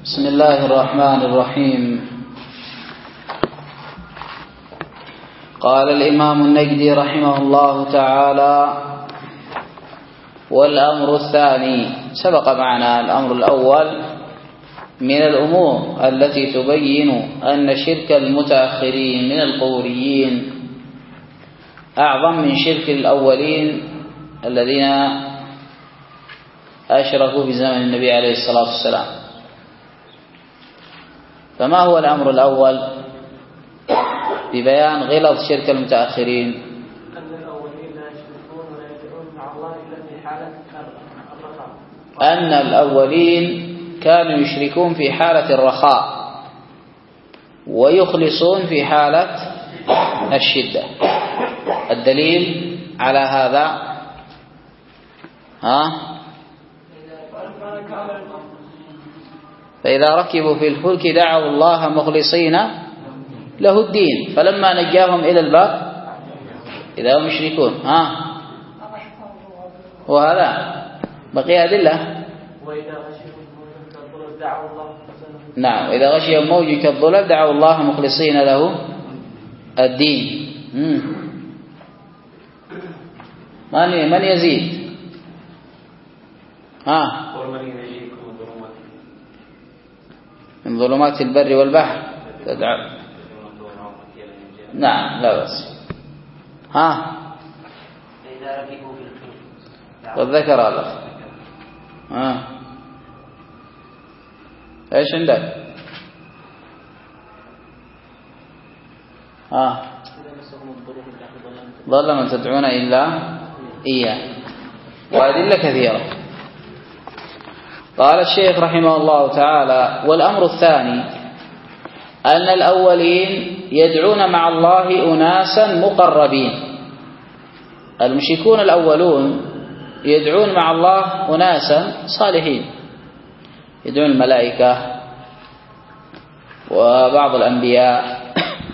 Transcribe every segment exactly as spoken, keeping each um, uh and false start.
بسم الله الرحمن الرحيم. قال الإمام النجدي رحمه الله تعالى: والأمر الثاني. سبق معنا الأمر الأول من الأمور التي تبين أن شرك المتأخرين من القبوريين أعظم من شرك الأولين الذين أشركوا في زمن النبي عليه الصلاة والسلام. فما هو الأمر الأول ببيان غلظ شرك المتأخرين؟ أن الأولين لا يشركون ولا يدعون مع الله إلا في حالة الرخاء. أن الأولين كانوا يشركون في حالة الرخاء ويخلصون في حالة الشدة. الدليل على هذا ها فإذا ركبوا في الفلك دعوا الله مخلصين له الدين فلما نجاهم إلى البر إذا هم يشركون. ها وهذا بقي أدلة. وإذا غشيهم موج كالظلل دعوا الله. نعم، إذا غشيهم موج كالظلل دعوا الله مخلصين له الدين. من من يزيد؟ ها من ظلمات البر والبحر تدعو. نعم لا بس. ها إذا ركبوا في الفلك والذكر الله. ها ايش عندك؟ ها ضل من تدعون إلا إياه. وأدلة كثيرة. قال الشيخ رحمه الله تعالى: والأمر الثاني أن الأولين يدعون مع الله أناسا مقربين. المشركون الأولون يدعون مع الله أناسا صالحين، يدعون الملائكة وبعض الأنبياء.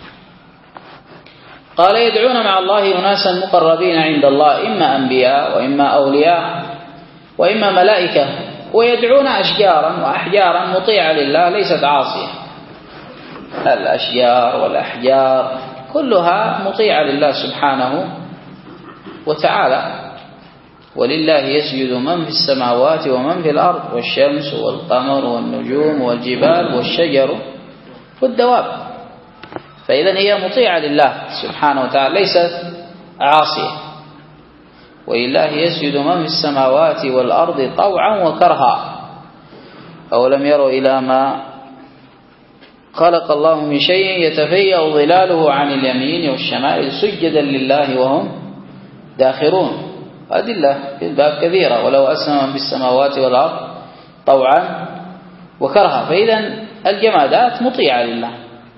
قال: يدعون مع الله أناسا مقربين عند الله، إما أنبياء وإما أولياء وإما ملائكة، ويدعون أشجارا وأحجارا مطيعة لله ليست عاصية. الأشجار والأحجار كلها مطيعة لله سبحانه وتعالى. ولله يسجد من في السماوات ومن في الأرض، والشمس والقمر والنجوم والجبال والشجر والدواب. فإذا هي مطيعة لله سبحانه وتعالى ليست عاصية. ولله يسجد من في السماوات والأرض طوعا وكرها. أولم يروا إلى ما خلق الله من شيء يتفيأ ظلاله عن اليمين والشمائل سجدا لله وهم داخرون. أدلة في الباب كثيرة. ولو أسلم من في السماوات والأرض طوعا وكرها. فإذا الجمادات مطيعة لله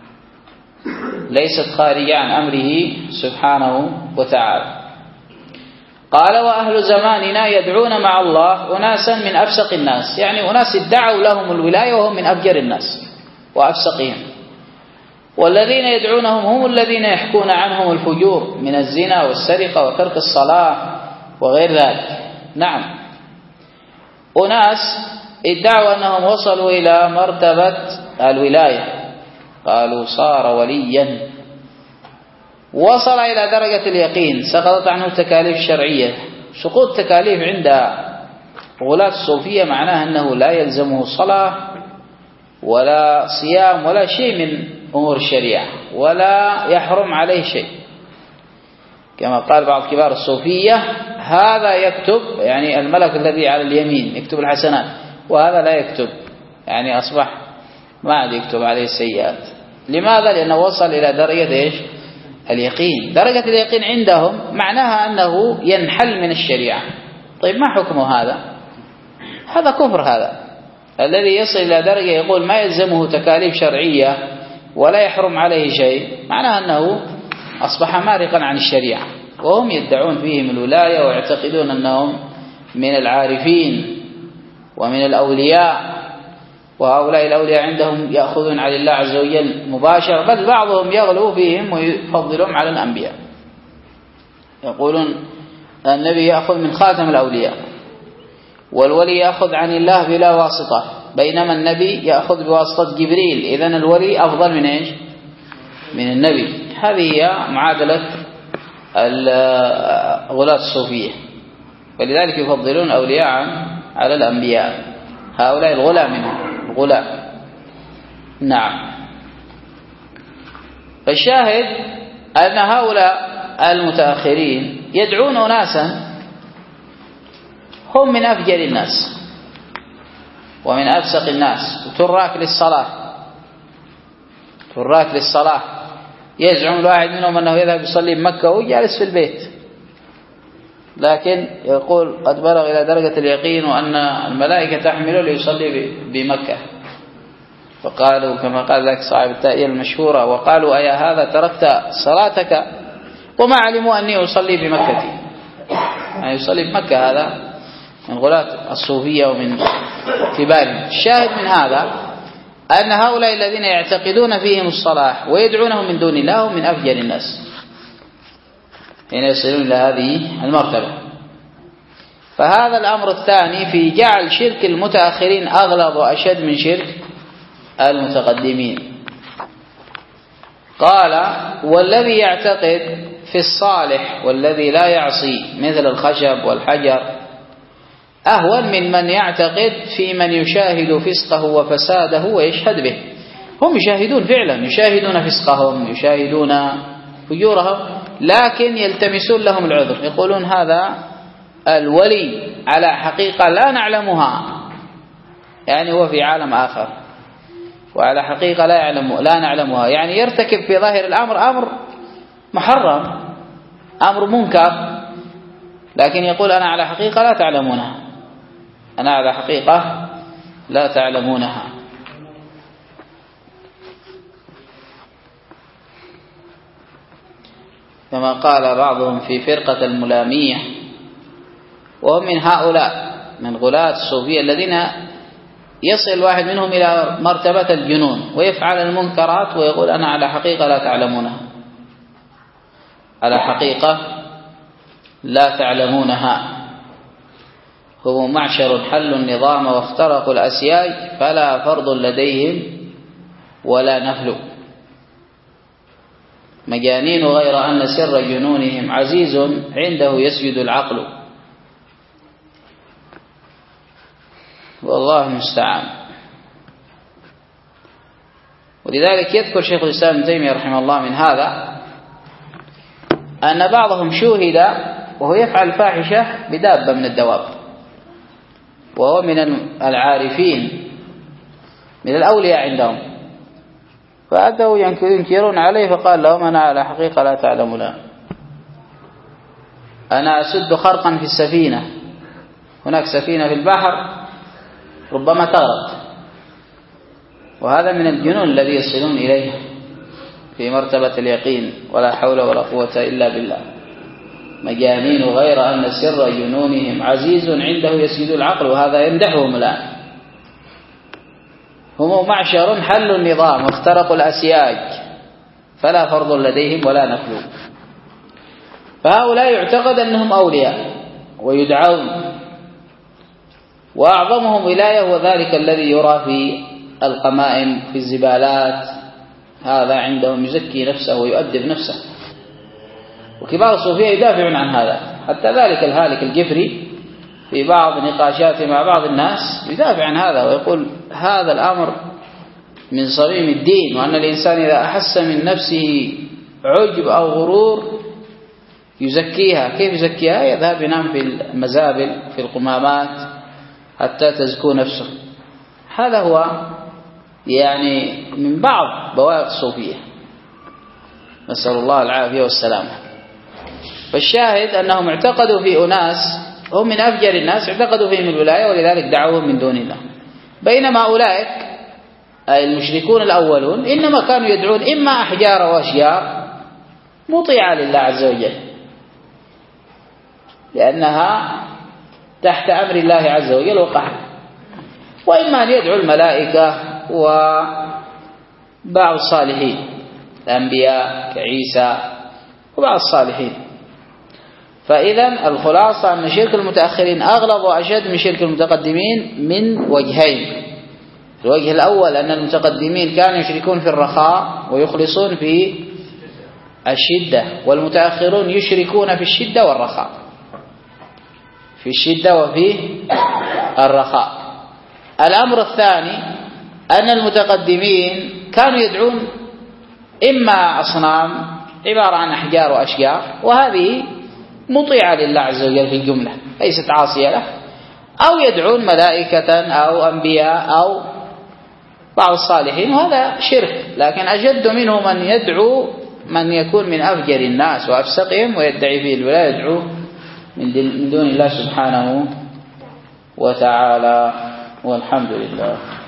ليست خارجة عن أمره سبحانه وتعالى. قال: وأهل زماننا يدعون مع الله أناسا من أفسق الناس، يعني أناس ادعوا لهم الولاية وهم من أفجر الناس وأفسقهم. والذين يدعونهم هم الذين يحكون عنهم الفجور من الزنا والسرقة وترك الصلاة وغير ذلك. نعم، أناس ادعوا أنهم وصلوا إلى مرتبة الولاية، قالوا صار وليا، وصل إلى درجة اليقين، سقطت عنه التكاليف الشرعية. سقوط تكاليف عند غلاة الصوفية معناه أنه لا يلزمه صلاة ولا صيام ولا شيء من أمور الشريعة، ولا يحرم عليه شيء. كما قال بعض كبار الصوفية: هذا يكتب، يعني الملك الذي على اليمين يكتب الحسنات، وهذا لا يكتب، يعني أصبح ما عاد يكتب عليه السيئات. لماذا؟ لأنه وصل إلى درجة إيش؟ اليقين. درجة اليقين عندهم معناها أنه ينحل من الشريعة. طيب ما حكم هذا؟ هذا كفر. هذا الذي يصل إلى درجة يقول ما يلزمه تكاليف شرعية ولا يحرم عليه شيء، معناها أنه أصبح مارقا عن الشريعة. وهم يدعون فيهم الولاية ويعتقدون أنهم من العارفين ومن الأولياء، وهؤلاء الأولياء عندهم يأخذون على الله عز وجل مباشرة، بل بعضهم يغلو فيهم ويفضلهم على الأنبياء. يقولون النبي يأخذ من خاتم الأولياء، والولي يأخذ عن الله بلا واسطة. بينما النبي يأخذ بواسطة جبريل، إذن الولي أفضل من إيش؟ من النبي. هذه هي معادلة الغلاة الصوفية، ولذلك يفضلون الأولياء على الأنبياء، هؤلاء الغلاة منهم الغلاة. نعم. فالشاهد أن هؤلاء المتأخرين يدعون أناسا هم من أفجر الناس ومن أفسق الناس، تراك للصلاة تراك للصلاة يزعم الواحد منهم أنه يذهب يصلي بمكة ويجلس في البيت، لكن يقول قد بلغ إلى درجة اليقين وأن الملائكة تحمله ليصلي بمكة. فقالوا كما قال ذلك صاحب التأيير المشهورة: وقالوا أيا هذا تركت صلاتك وما علموا أني أصلي بمكة. يعني يصلي بمكة، هذا من غلاة الصوفية ومن كبارهم. الشاهد من هذا أن هؤلاء الذين يعتقدون فيهم الصلاح ويدعونهم من دون الله هم من أفجر الناس حين يصلون إلى هذه المرتبة. فهذا الأمر الثاني في جعل شرك المتأخرين أغلظ وأشد من شرك المتقدمين. قال: والذي يعتقد في الصالح والذي لا يعصي مثل الخشب والحجر أهون من من يعتقد في من يشاهد فسقه وفساده ويشهد به. هم يشاهدون فعلا، يشاهدون فسقهم، يشاهدون فجورهم، لكن يلتمسون لهم العذر، يقولون هذا الولي على حقيقة لا نعلمها، يعني هو في عالم آخر وعلى حقيقة لا يعلم لا نعلمها، يعني يرتكب في ظاهر الأمر أمر محرم، أمر منكر، لكن يقول أنا على حقيقة لا تعلمونها، أنا على حقيقة لا تعلمونها. كما قال بعضهم في فرقة الملامية، وهم من هؤلاء من غلاة الصوفية الذين يصل واحد منهم إلى مرتبة الجنون ويفعل المنكرات ويقول أنا على حقيقة لا تعلمونها، على حقيقة لا تعلمونها. هم معشر حلوا النظام واخترقوا الأسياج فلا فرض لديهم ولا نفل، مجانين غير أن سر جنونهم عزيز عنده يسجد العقل، والله المستعان. ولذلك يذكر شيخ الإسلام ابن تيمية رحمه الله من هذا أن بعضهم شوهد وهو يفعل فاحشة بدابة من الدواب، وهو من العارفين من الأولياء عندهم، فأتوا ينكرون عليه فقال لهم أنا على حقيقة لا تعلمون، أنا أسد خرقا في السفينة، هناك سفينة في البحر ربما تغرق، وهذا من الجنون الذي يصلون إليه في مرتبة اليقين، ولا حول ولا قوة إلا بالله، مجانين غير أن سر جنونهم عزيز عنده يسجد العقل، وهذا يمدحهم الآن. هم معشر حلوا النظام واخترقوا الأسياج فلا فرض لديهم ولا نفل. فهؤلاء يعتقد أنهم أولياء ويدعون، وأعظمهم ولاية هو ذلك الذي يرى في القمائم في الزبالات، هذا عندهم يزكي نفسه ويؤدب نفسه، وكبار الصوفية يدافعون عن هذا. حتى ذلك الهالك الجفري في بعض نقاشاته مع بعض الناس يدافع عن هذا ويقول هذا الأمر من صميم الدين، وأن الإنسان إذا أحس من نفسه عجب أو غرور يزكيها. كيف يزكيها؟ يذهب ينام في المزابل في القمامات حتى تزكو نفسه. هذا هو يعني من بعض بوائق الصوفية، نسأل الله العافية والسلامة. فالشاهد أنهم اعتقدوا في أناس هم من أفجر الناس، اعتقدوا فيهم الولاية ولذلك دعوهم من دون الله، بينما أولئك المشركون الأولون إنما كانوا يدعون إما أحجار وأشجار مطيعة لله عز وجل لأنها تحت أمر الله عز وجل وقهره، وإما أن يدعو الملائكة وبعض الصالحين الأنبياء كعيسى وبعض الصالحين. فإذا الخلاصة أن شرك المتأخرين أغلظ وأشد من شرك المتقدمين من وجهين. الوجه الأول أن المتقدمين كانوا يشركون في الرخاء ويخلصون في الشدة، والمتأخرون يشركون في الشدة والرخاء، في الشدة وفي الرخاء. الأمر الثاني أن المتقدمين كانوا يدعون إما أصنام عبارة عن أحجار وأشجار، وهذه مطيعة لله عز وجل في الجملة ليست عاصية له، أو يدعون ملائكة أو أنبياء أو بعض الصالحين، وهذا شرك. لكن أجد منه من يدعو من يكون من أفجر الناس وأفسقهم ويدعي فيه الولاية، يدعو من دون الله سبحانه وتعالى، والحمد لله.